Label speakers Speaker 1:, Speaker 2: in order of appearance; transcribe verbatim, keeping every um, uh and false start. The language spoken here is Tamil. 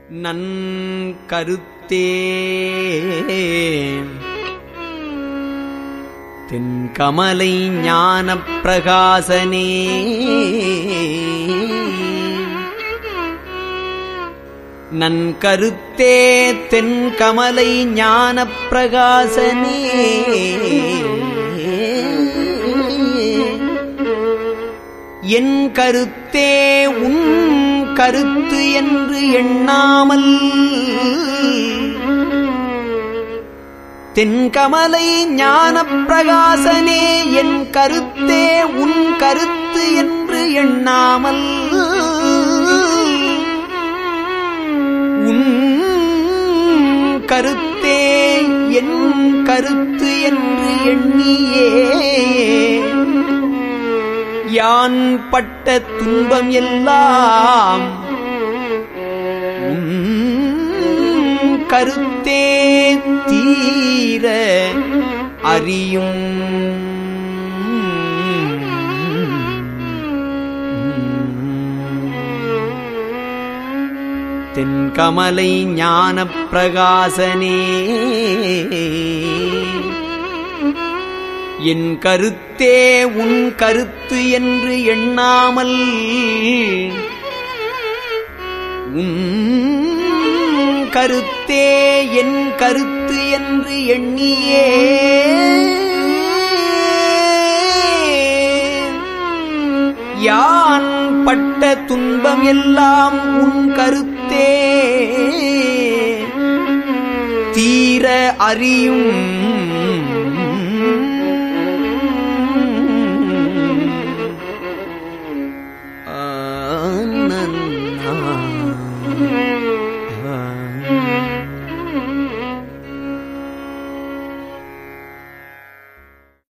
Speaker 1: நன் கருத்தே தென்கமலை ஞானப் பிரகாசனே நன் கருத்தே தென்கமலை ஞானப் பிரகாசனே என் கருத்தே உன் கருத்து என்று எண்ணாமல் தென்கமலை ஞானப் பிரகாசனே என் கருத்தே உன் கருத்து என்று எண்ணாமல் உன் கருத்தே என் கருத்து என்று எண்ணியே யான் பட்ட துன்பம் எல்லாம் உன் கருத்தே தீர அறியும் தென்கமலை ஞானப் பிரகாசனே என் கருத்தே உன் கருத்து என்று எண்ணாமல் உன் கருத்தே என் கருத்து என்று எண்ணியே யான் பட்ட துன்பம் எல்லாம் உன் கருத்தே தீர அறியும்